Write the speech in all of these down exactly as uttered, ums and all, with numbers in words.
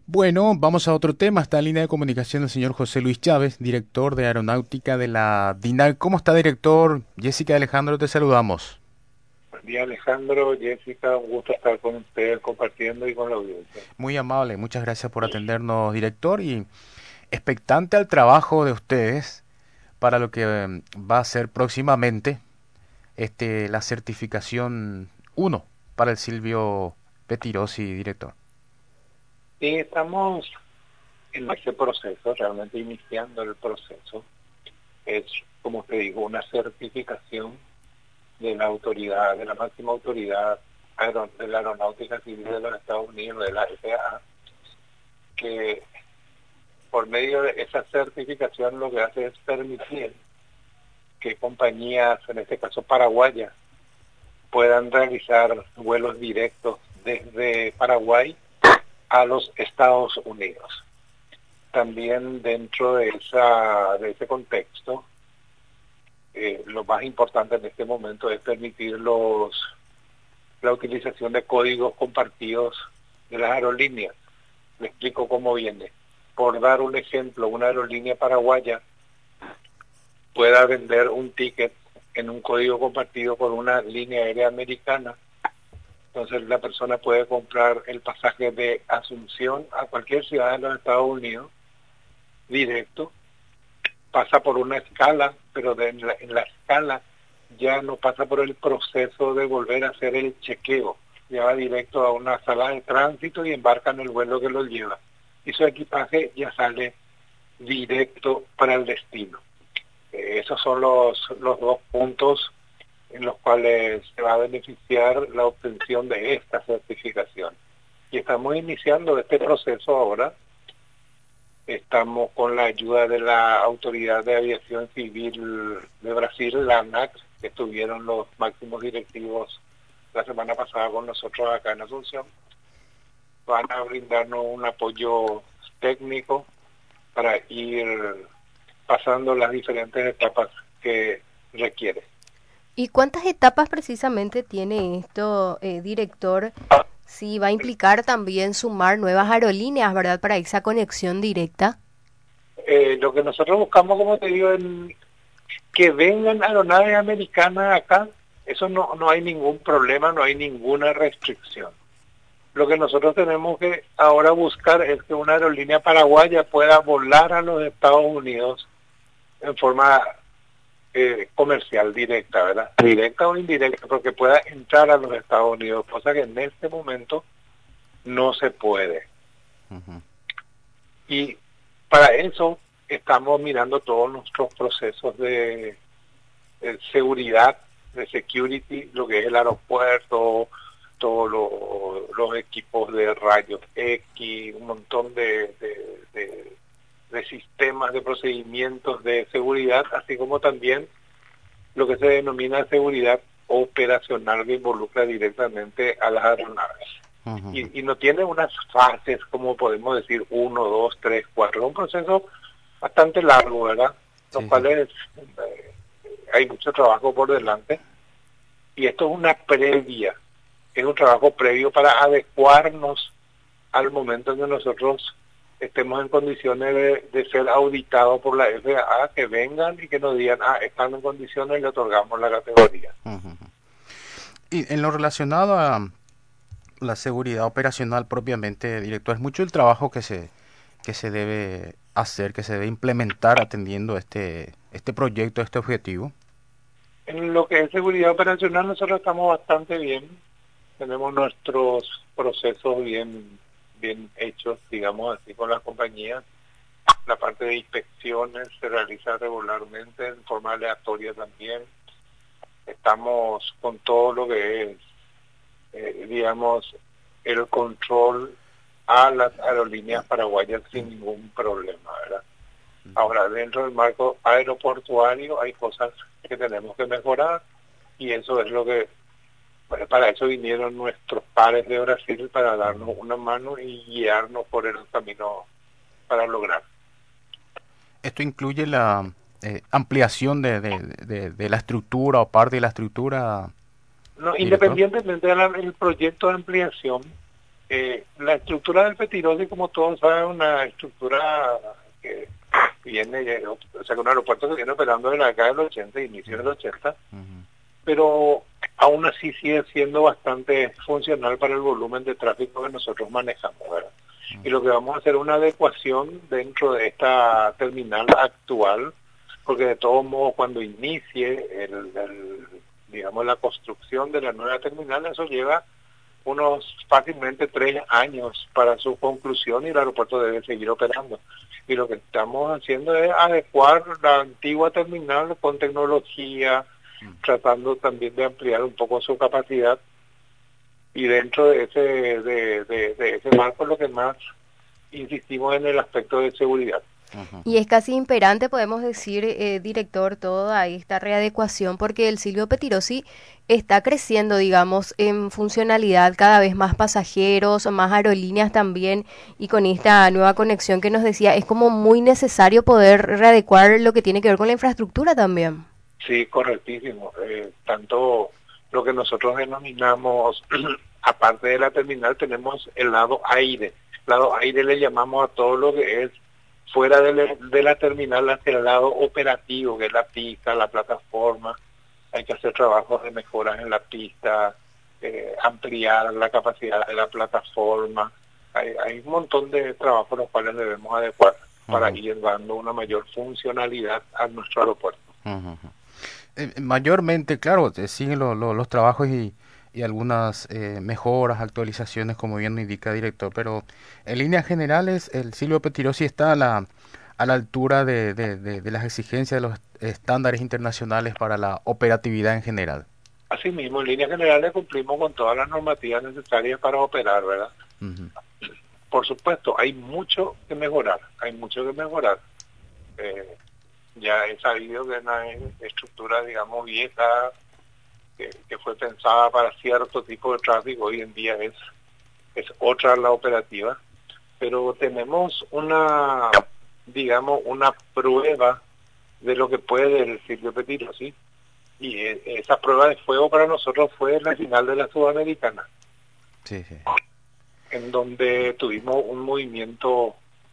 Bueno, vamos a otro tema. Está en línea de comunicación el señor José Luis Chávez, director de Aeronáutica de la DINAC. ¿Cómo está, director? Jessica y Alejandro, te saludamos. Buen día, Alejandro, Jessica, un gusto estar con ustedes compartiendo y con la audiencia. Muy amable, muchas gracias por atendernos, director, y expectante al trabajo de ustedes para lo que eh, va a ser próximamente este, la certificación uno para el Silvio Petirosi, director. Y estamos en ese proceso, realmente iniciando el proceso. Es, como te digo, una certificación de la autoridad, de la máxima autoridad aero- de la aeronáutica civil de los Estados Unidos, de la F A A, que por medio de esa certificación lo que hace es permitir que compañías, en este caso paraguayas, puedan realizar vuelos directos desde Paraguay a los Estados Unidos. También dentro de esa de ese contexto, eh, lo más importante en este momento es permitir los la utilización de códigos compartidos de las aerolíneas. Le explico cómo viene. Por dar un ejemplo, una aerolínea paraguaya pueda vender un ticket en un código compartido por una línea aérea americana. Entonces la persona puede comprar el pasaje de Asunción a cualquier ciudad de los Estados Unidos directo, pasa por una escala, pero de, en, la, en la escala ya no pasa por el proceso de volver a hacer el chequeo, ya va directo a una sala de tránsito y embarca en el vuelo que lo lleva. Y su equipaje ya sale directo para el destino. Eh, esos son los, los dos puntos en los cuales se va a beneficiar la obtención de esta certificación. Y estamos iniciando este proceso ahora. Estamos con la ayuda de la Autoridad de Aviación Civil de Brasil, la ANAC, que estuvieron los máximos directivos la semana pasada con nosotros acá en Asunción. Van a brindarnos un apoyo técnico para ir pasando las diferentes etapas que requiere. ¿Y cuántas etapas precisamente tiene esto, eh, director? Sí, va a implicar también sumar nuevas aerolíneas, ¿verdad? Para esa conexión directa. Eh, lo que nosotros buscamos, como te digo, en que vengan aeronaves americanas acá, eso no, no hay ningún problema, no hay ninguna restricción. Lo que nosotros tenemos que ahora buscar es que una aerolínea paraguaya pueda volar a los Estados Unidos en forma eh, comercial directa, ¿verdad? Directa o indirecta, porque pueda entrar a los Estados Unidos, cosa que en este momento no se puede. Ujú. Y para eso estamos mirando todos nuestros procesos de, de seguridad, de security, lo que es el aeropuerto, todos lo, los equipos de rayos X, un montón de, de, de, de sistemas, de procedimientos de seguridad, así como también lo que se denomina seguridad operacional, que involucra directamente a las aeronaves. Ujú. Y, y no tiene unas fases, como podemos decir, uno, dos, tres, cuatro. Es un proceso bastante largo, ¿verdad? Los Sí, sí. cuales eh, hay mucho trabajo por delante. Y esto es una previa, es un trabajo previo para adecuarnos al momento en que nosotros estemos en condiciones de, de ser auditados por la F A A, que vengan y que nos digan, ah, están en condiciones y le otorgamos la categoría. Ujú. Y en lo relacionado a la seguridad operacional propiamente, director, es mucho el trabajo que se, que se debe hacer, que se debe implementar atendiendo este, este proyecto, este objetivo. En lo que es seguridad operacional nosotros estamos bastante bien, tenemos nuestros procesos bien, bien hechos, digamos así, con las compañías. La parte de inspecciones se realiza regularmente en forma aleatoria también. Estamos con todo lo que es, eh, digamos, el control a las aerolíneas paraguayas sin ningún problema, ¿verdad? Ahora, dentro del marco aeroportuario hay cosas que tenemos que mejorar y eso es lo que, bueno, para eso vinieron nuestros pares de Brasil, para darnos una mano y guiarnos por el camino para lograr. Esto incluye la eh, ampliación de, de, de, de la estructura o parte de la estructura, No, director. independientemente del proyecto de ampliación, Eh, la estructura del Petirosi, como todos saben, es una estructura que viene, o sea, que un aeropuerto que viene operando desde la década del ochenta, inicio del ochenta, uh-huh. pero aún así sigue siendo bastante funcional para el volumen de tráfico que nosotros manejamos, ¿verdad? Uh-huh. Y lo que vamos a hacer es una adecuación dentro de esta terminal actual, porque de todos modos cuando inicie el, el, digamos, la construcción de la nueva terminal, eso lleva unos fácilmente tres años para su conclusión y el aeropuerto debe seguir operando. Y lo que estamos haciendo es adecuar la antigua terminal con tecnología, mm. tratando también de ampliar un poco su capacidad. Y dentro de ese, de, de, de ese marco lo que más insistimos en el aspecto de seguridad. Y es casi imperante, podemos decir, eh, director, toda esta readecuación, porque el Silvio Petirosi está creciendo, digamos, en funcionalidad, cada vez más pasajeros, más aerolíneas también, y con esta nueva conexión que nos decía, es como muy necesario poder readecuar lo que tiene que ver con la infraestructura también. Sí, correctísimo. Eh, tanto lo que nosotros denominamos, aparte de la terminal, tenemos el lado aire. Lado aire le llamamos a todo lo que es fuera de, le, de la terminal hacia el lado operativo, que es la pista, la plataforma. Hay que hacer trabajos de mejoras en la pista, eh, ampliar la capacidad de la plataforma. Hay, hay un montón de trabajos los cuales debemos adecuar uh-huh. para ir dando una mayor funcionalidad a nuestro aeropuerto. Uh-huh. Eh, mayormente, claro, siguen lo, lo, los trabajos y, y algunas eh, mejoras, actualizaciones, como bien indica el director, pero en líneas generales el Silvio Petirosi está a la, a la altura de, de, de, de las exigencias de los estándares internacionales para la operatividad en general. Asimismo, en líneas generales cumplimos con todas las normativas necesarias para operar, ¿verdad? Uh-huh. Por supuesto, hay mucho que mejorar, hay mucho que mejorar. Eh, ya he sabido que una estructura, digamos, vieja, que, que fue pensada para cierto tipo de tráfico, hoy en día es, es otra la operativa, pero tenemos una, digamos, una prueba de lo que puede el Silvio Petirosi, y esa prueba de fuego para nosotros fue la final de la Sudamericana, sí, sí. en donde tuvimos un movimiento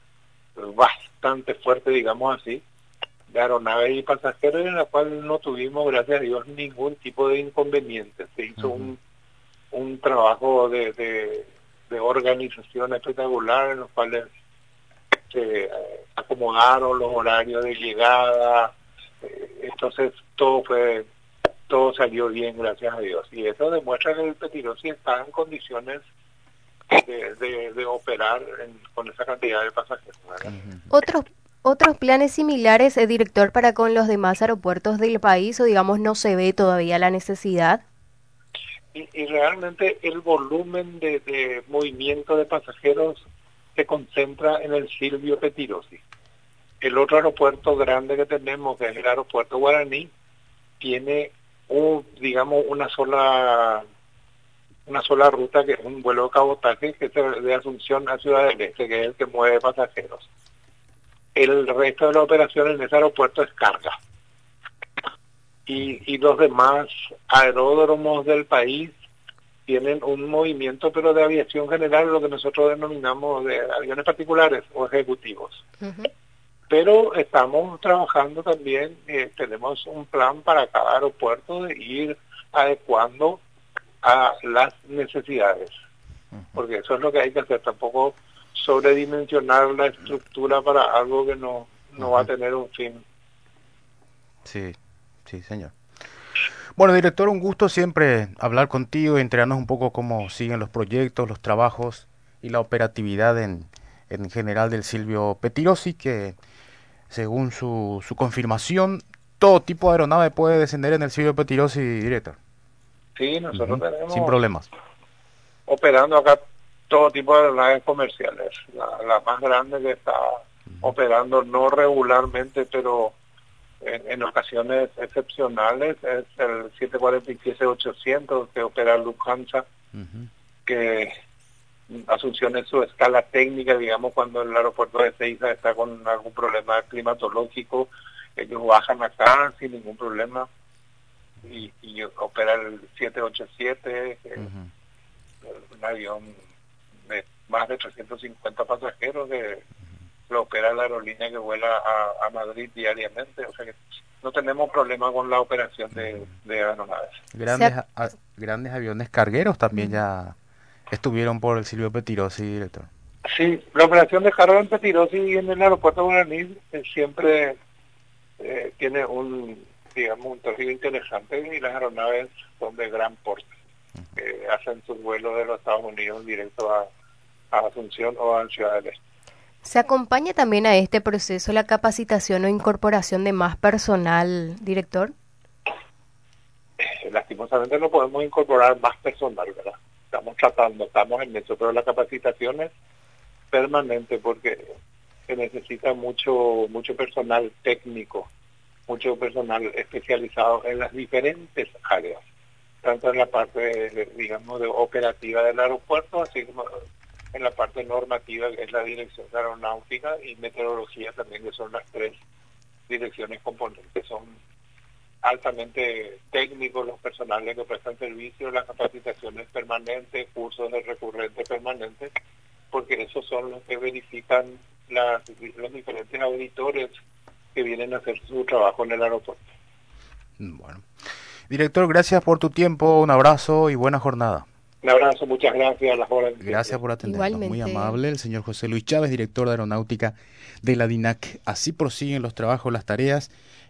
bastante fuerte, digamos así, de aeronaves y pasajeros, en la cual no tuvimos, gracias a Dios, ningún tipo de inconveniente. Se hizo uh-huh. un, un trabajo de, de, de organización espectacular, en los cuales se eh, acomodaron los horarios de llegada, eh, entonces todo fue, todo salió bien, gracias a Dios. Y eso demuestra que el Petirosi está en condiciones de, de, de operar en, con esa cantidad de pasajeros. Uh-huh. Otros ¿Otros planes similares, eh, director, para con los demás aeropuertos del país, o digamos no se ve todavía la necesidad? Y, y realmente el volumen de, de movimiento de pasajeros se concentra en el Silvio Petirosi. El otro aeropuerto grande que tenemos, que es el aeropuerto Guaraní, tiene un, digamos, una sola una sola ruta, que es un vuelo de cabotaje, que es de Asunción a Ciudad del Este, que es el que mueve pasajeros. El resto de la operación en ese aeropuerto es carga. Y, y los demás aeródromos del país tienen un movimiento, pero de aviación general, lo que nosotros denominamos de aviones particulares o ejecutivos. Uh-huh. Pero estamos trabajando también, eh, tenemos un plan para cada aeropuerto de ir adecuando a las necesidades. Uh-huh. Porque eso es lo que hay que hacer, tampoco sobredimensionar la estructura para algo que no, no uh-huh. va a tener un fin. Sí, sí, señor. Bueno, director, un gusto siempre hablar contigo y enterarnos un poco cómo siguen los proyectos, los trabajos y la operatividad en, en general del Silvio Petirosi, que según su, su confirmación, todo tipo de aeronave puede descender en el Silvio Petirosi, director. Sí, nosotros uh-huh. tenemos... Sin problemas. Operando acá todo tipo de aeronaves comerciales. La, la más grande que está uh-huh. operando no regularmente, pero en, en ocasiones excepcionales, es el siete cuarenta y siete ochocientos que opera Lufthansa, uh-huh. que Asunción es su escala técnica, digamos, cuando el aeropuerto de Ezeiza está con algún problema climatológico, ellos bajan acá sin ningún problema y, y opera el siete ochenta y siete, que uh-huh. es un avión de más de trescientos cincuenta pasajeros que lo opera la aerolínea que vuela a, a Madrid diariamente, o sea que no tenemos problema con la operación de, de aeronaves. Grandes, a, grandes aviones cargueros también ya estuvieron por el Silvio Pettirossi, director. Sí, la operación de carga en Pettirossi en el aeropuerto de Guaraní eh, siempre eh, tiene un, digamos, un tráfico interesante y las aeronaves son de gran porte. Uh-huh. eh, hacen sus vuelos de los Estados Unidos directo a, a Asunción o a Ciudad del Este. ¿Se acompaña también a este proceso la capacitación o incorporación de más personal, director? Eh, lastimosamente no podemos incorporar más personal, ¿verdad? Estamos tratando, estamos en eso, pero la capacitación es permanente porque se necesita mucho mucho personal técnico, mucho personal especializado en las diferentes áreas, tanto en la parte, de, digamos, de operativa del aeropuerto, así como en la parte normativa, que es la dirección de aeronáutica, y meteorología también, que son las tres direcciones componentes. Son altamente técnicos los personales que prestan servicio, las capacitaciones permanentes, cursos de recurrente permanentes, porque esos son los que verifican las, los diferentes auditores que vienen a hacer su trabajo en el aeropuerto. Bueno, director, gracias por tu tiempo, un abrazo y buena jornada. Un abrazo, muchas gracias a las horas. Gracias por atendernos. Igualmente. Muy amable, el señor José Luis Chávez, director de Aeronáutica de la DINAC. Así prosiguen los trabajos, las tareas